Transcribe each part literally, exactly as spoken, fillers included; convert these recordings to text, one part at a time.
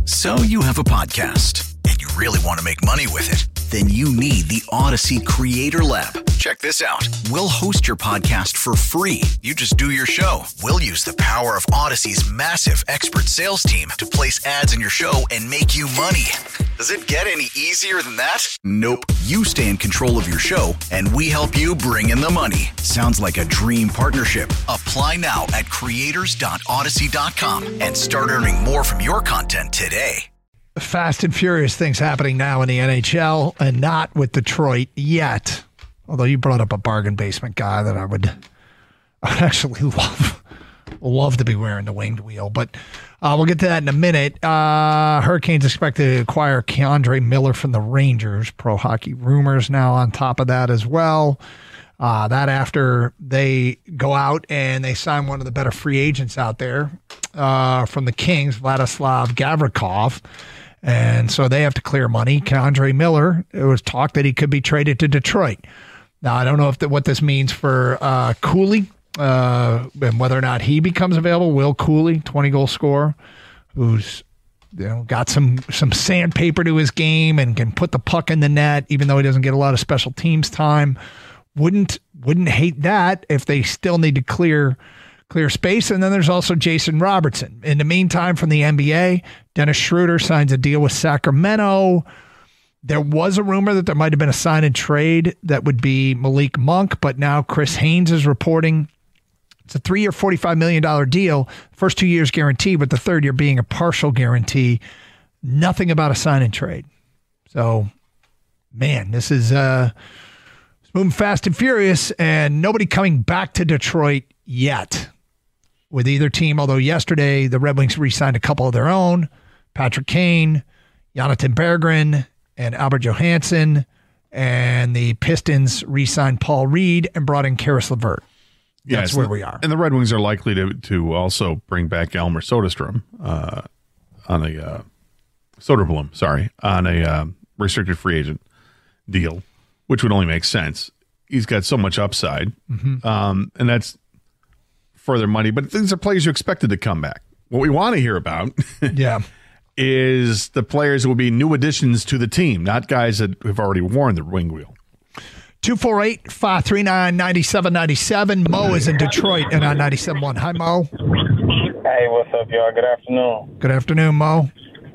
So you have a podcast and you really want to make money with it. Then you need the Odyssey Creator Lab. Check this out. We'll host your podcast for free. You just do your show. We'll use the power of Odyssey's massive expert sales team to place ads in your show and make you money. Does it get any easier than that? Nope. You stay in control of your show, and we help you bring in the money. Sounds like a dream partnership. Apply now at creators dot odyssey dot com and start earning more from your content today. Fast and furious things happening now in the N H L, and not with Detroit yet. Although you brought up a bargain basement guy that I would, I would actually love, love to be wearing the winged wheel. But uh, we'll get to that in a minute. Uh, Hurricanes expected to acquire Keandre Miller from the Rangers. Pro Hockey Rumors now on top of that as well. Uh, that after they go out and they sign one of the better free agents out there uh, from the Kings, Vladislav Gavrikov. And so they have to clear money. Keandre Miller, it was talk that he could be traded to Detroit. Now, I don't know if the, what this means for uh, Cooley uh, and whether or not he becomes available. Will Cooley, twenty-goal scorer, who's you know got some some sandpaper to his game and can put the puck in the net, even though he doesn't get a lot of special teams time. Wouldn't wouldn't hate that if they still need to clear clear space. And then there's also Jason Robertson. In the meantime, from the N B A, Dennis Schroeder signs a deal with Sacramento. There was a rumor that there might have been a sign and trade that would be Malik Monk, but now Chris Haynes is reporting it's a three-year, forty-five million dollars deal. First two years guaranteed, but the third year being a partial guarantee. Nothing about a sign and trade. So, man, this is uh, it's moving fast and furious, and nobody coming back to Detroit yet with either team, although yesterday the Red Wings re-signed a couple of their own, Patrick Kane, Jonathan Berggren, and Albert Johansson, and the Pistons re-signed Paul Reed and brought in Karis LeVert. That's yes, where we are. And the Red Wings are likely to to also bring back Elmer Soderstrom uh, on a uh, Soderblom, sorry, on a uh, restricted free agent deal, which would only make sense. He's got so much upside, mm-hmm. um, and that's further money. But these are players you expected to come back. What we want to hear about, yeah, is the players who will be new additions to the team, not guys that have already worn the wing wheel. two four eight, five three nine, nine seven nine seven. Mo is in Detroit and on ninety-seven point one. Hi, Mo. Hey, what's up, y'all? Good afternoon. Good afternoon, Mo.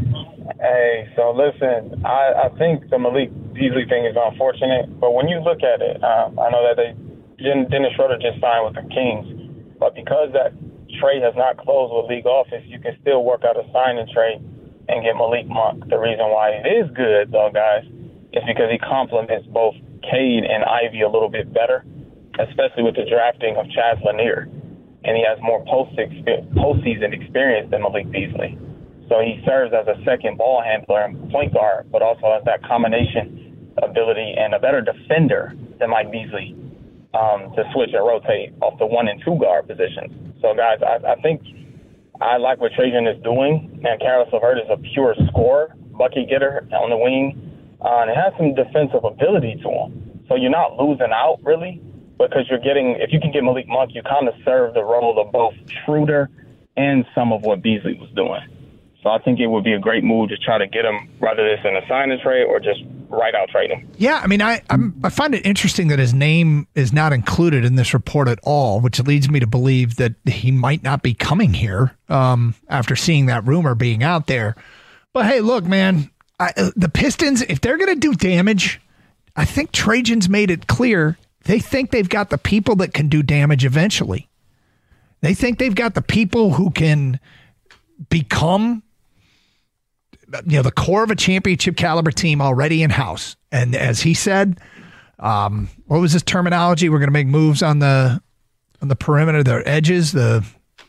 Hey, so listen, I, I think the Malik Beasley thing is unfortunate, but when you look at it, um, I know that they Dennis Schroeder just signed with the Kings, but because that trade has not closed with league office, you can still work out a sign and trade and get Malik Monk. The reason why it is good, though, guys, is because he complements both Cade and Ivy a little bit better, especially with the drafting of Chaz Lanier. And he has more post postseason experience than Malik Beasley. So he serves as a second ball handler and point guard, but also has that combination ability and a better defender than Mike Beasley um, to switch and rotate off the one and two guard positions. So, guys, I, I think I like what Trajan is doing. And Karis LeVert is a pure scorer, bucket getter on the wing. Uh, and it has some defensive ability to him. So you're not losing out, really, because you're getting, if you can get Malik Monk, you kind of serve the role of both Schroeder and some of what Beasley was doing. So I think it would be a great move to try to get him, whether it's in a sign and trade or just right out trade him. Yeah, I mean, I I'm, I find it interesting that his name is not included in this report at all, which leads me to believe that he might not be coming here um, after seeing that rumor being out there. But hey, look, man, I, uh, the Pistons, if they're going to do damage, I think Trajan's made it clear they think they've got the people that can do damage eventually. They think they've got the people who can become, you know, the core of a championship caliber team already in house. And as he said, um, what was his terminology? We're going to make moves on the on the perimeter, the edges, the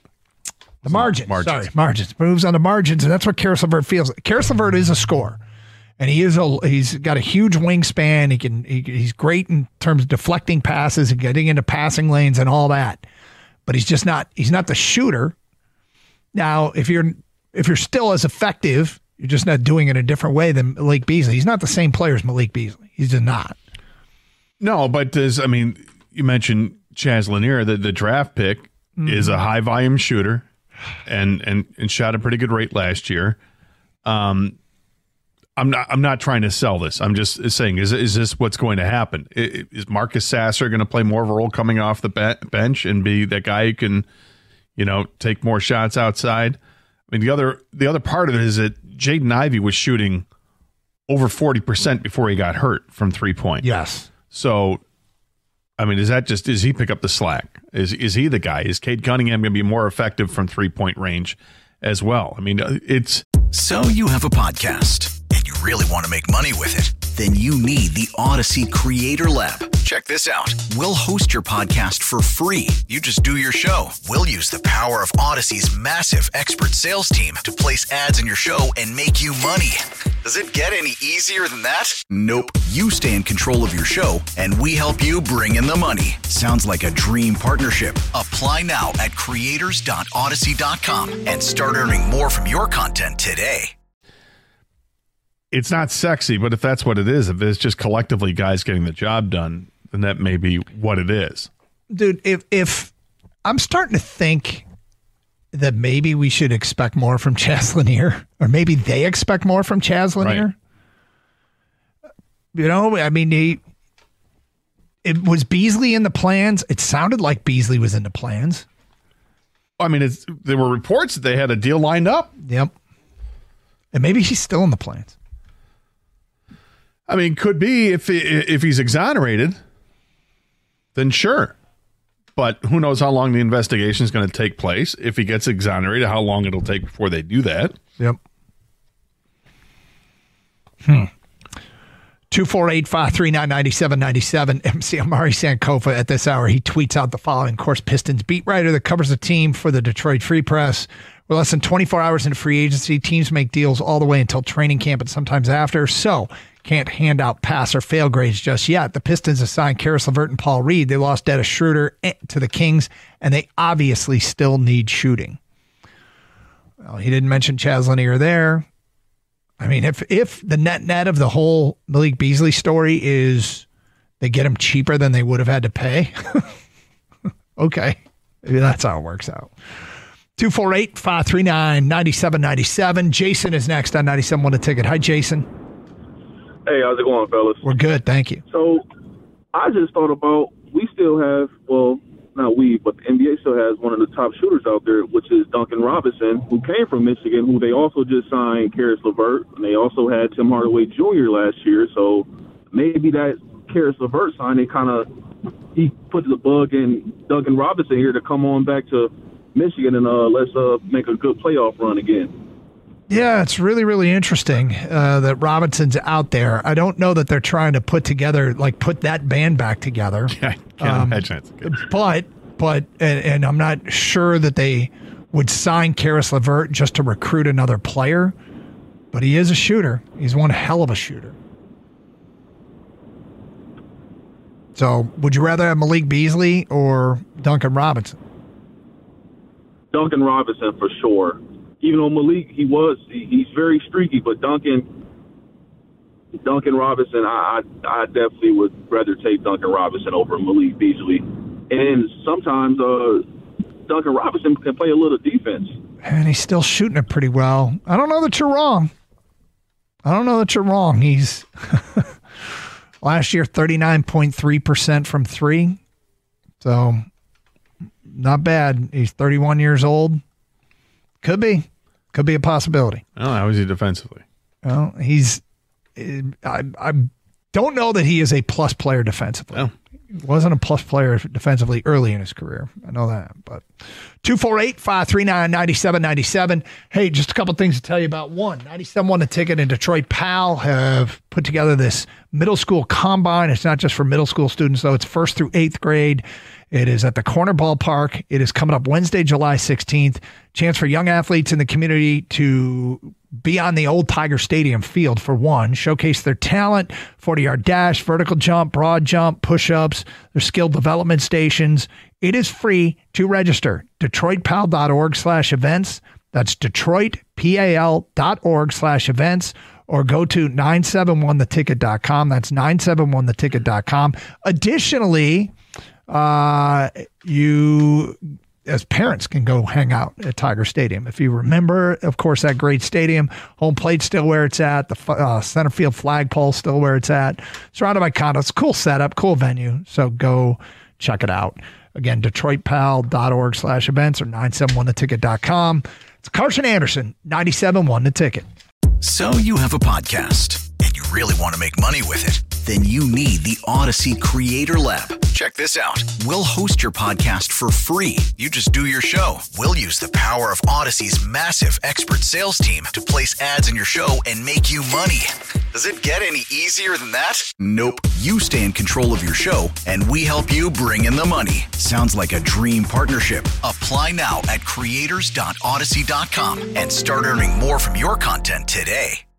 the margins. margins. Sorry, margins. Moves on the margins, and that's what Karis LeVert feels. Karis LeVert is a scorer, and he is a he's got a huge wingspan. He can he, he's great in terms of deflecting passes and getting into passing lanes and all that. But he's just not he's not the shooter. Now, if you're if you're still as effective, you're just not doing it a different way than Malik Beasley. He's not the same player as Malik Beasley. He's just not. No, but does I mean, you mentioned Chaz Lanier, the, the draft pick mm-hmm. is a high volume shooter and, and, and shot a pretty good rate last year. Um, I'm not. I'm not trying to sell this. I'm just saying, is is this what's going to happen? Is Marcus Sasser going to play more of a role coming off the be- bench and be that guy who can, you know, take more shots outside? I mean, the other the other part of it is that Jaden Ivey was shooting over forty percent before he got hurt from three point. Yes. So, I mean, is that just does he pick up the slack? Is is he the guy? Is Cade Cunningham going to be more effective from three point range as well? I mean, it's so you have a podcast and you really want to make money with it. Then you need the Odyssey Creator Lab. Check this out. We'll host your podcast for free. You just do your show. We'll use the power of Odyssey's massive expert sales team to place ads in your show and make you money. Does it get any easier than that? Nope. You stay in control of your show, and we help you bring in the money. Sounds like a dream partnership. Apply now at creators dot odyssey dot com and start earning more from your content today. It's not sexy, but if that's what it is, if it's just collectively guys getting the job done, then that may be what it is. Dude, if if I'm starting to think that maybe we should expect more from Chaz Lanier, or maybe they expect more from Chaz Lanier. Right. You know, I mean, he, it was Beasley in the plans. It sounded like Beasley was in the plans. I mean, it's, there were reports that they had a deal lined up. Yep. And maybe he's still in the plans. I mean, could be if if he's exonerated, then sure. But who knows how long the investigation is going to take place. If he gets exonerated, how long it'll take before they do that. Yep. Hmm. two four eight, five three nine, nine seven nine seven. M C Amari Sankofa at this hour. He tweets out the following. Of course, Pistons beat writer that covers the team for the Detroit Free Press. We're less than twenty-four hours into free agency. Teams make deals all the way until training camp and sometimes after. So can't hand out pass or fail grades just yet. The Pistons assigned Karis LeVert and Paul Reed. They lost Dennis Schroeder to the Kings, and they obviously still need shooting. Well, he didn't mention Chaz Lanier there. I mean, if if the net net of the whole Malik Beasley story is they get him cheaper than they would have had to pay, okay, maybe that's how it works out. two four eight, five three nine, nine seven nine seven. Jason is next on ninety-seven point one The Ticket. Hi, Jason. Hey, how's it going, fellas? We're good, thank you. So I just thought about, we still have, well, not we, but the N B A still has one of the top shooters out there, which is Duncan Robinson, who came from Michigan, who they also just signed Karis LeVert, and they also had Tim Hardaway Junior last year. So maybe that Karis LeVert sign, they kind of, he put the bug in Duncan Robinson here to come on back to Michigan and uh, let's uh, make a good playoff run again. Yeah, it's really, really interesting uh, that Robinson's out there. I don't know that they're trying to put together, like put that band back together. Yeah, I can't um, imagine it's good. But, but and, and I'm not sure that they would sign Karis LeVert just to recruit another player. But he is a shooter. He's one hell of a shooter. So would you rather have Malik Beasley or Duncan Robinson? Duncan Robinson for sure. Even though Malik, he was, he, he's very streaky, but Duncan, Duncan Robinson, I, I, I definitely would rather take Duncan Robinson over Malik Beasley. And sometimes uh, Duncan Robinson can play a little defense. And he's still shooting it pretty well. I don't know that you're wrong. I don't know that you're wrong. He's last year thirty-nine point three percent from three. So not bad. He's thirty-one years old. Could be. Could be a possibility. Oh, how is he defensively? Well, he's. I, I don't know that he is a plus player defensively. Oh. He wasn't a plus player defensively early in his career. I know that. But two four eight, five three nine, nine seven nine seven. Hey, just a couple things to tell you about. One, ninety-seven point one The Ticket and Detroit Pal have put together this middle school combine. It's not just for middle school students, though. It's first through eighth grade. It is at the Corner Ballpark. It is coming up Wednesday, July sixteenth. Chance for young athletes in the community to be on the old Tiger Stadium field, for one, showcase their talent, forty-yard dash, vertical jump, broad jump, push-ups, their skill development stations. It is free to register. DetroitPal.org slash events. That's DetroitPal.org slash events. Or go to nine seven one the ticket dot com. That's nine seven one the ticket dot com. Additionally, uh, you as parents can go hang out at Tiger Stadium. If you remember, of course, that great stadium, home plate still where it's at, the uh, center field flagpole still where it's at, surrounded by condos. Cool setup, cool venue. So go check it out. Again, DetroitPal.org slash events or nine seven one the ticket dot com. It's Carson Anderson, ninety-seven point one The Ticket. So you have a podcast and you really want to make money with it? Then you need the Odyssey Creator Lab. Check this out. We'll host your podcast for free. You just do your show. We'll use the power of Odyssey's massive expert sales team to place ads in your show and make you money. Does it get any easier than that? Nope. You stay in control of your show, and we help you bring in the money. Sounds like a dream partnership. Apply now at creators dot odyssey dot com and start earning more from your content today.